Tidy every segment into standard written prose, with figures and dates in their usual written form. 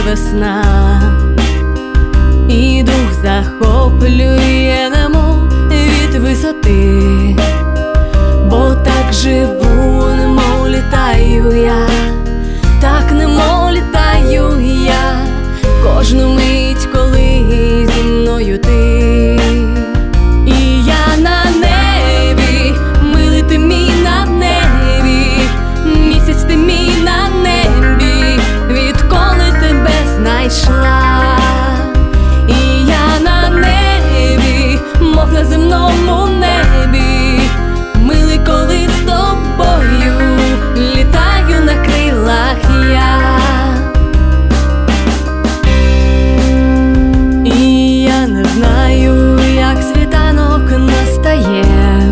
весна, і дух захоплює, немов від висоти, бо так живу, немов літаю я, так немов літаю я, кожну мить, коли зі мною ти. І я на небі, милий ти мій на небі, місяць ти мій на небі, відколи тебе знайшла. І я на небі, мов на земному небі, милий, коли з тобою літаю на крилах я. І я не знаю, як світанок настає,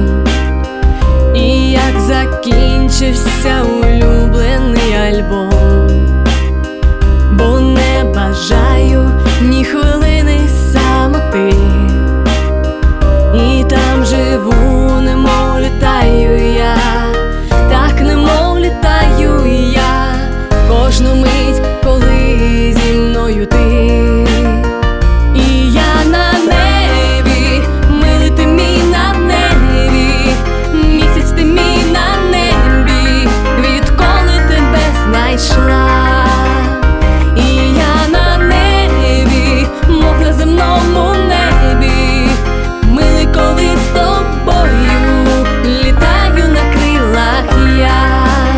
і як закінчився улюблений альбом, бо не бажаю ні хвилини самоти, і там живу, немов літаю я, так немов літаю я, кожну мить, коли зі мною ти. І я на небі, милий ти мій на небі, місяць ти мій на небі, відколи тебе знайшла. І я на небі, мов на земному небі, милий, коли з тобою літаю на крилах я.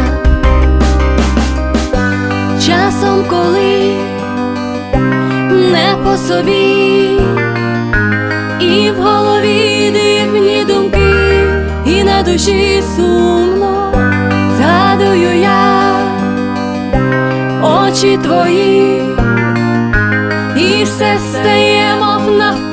Часом, коли не по собі, і в голові дивні думки, і на душі сумно, згадую я очі твої, і все стає, мов навпаки.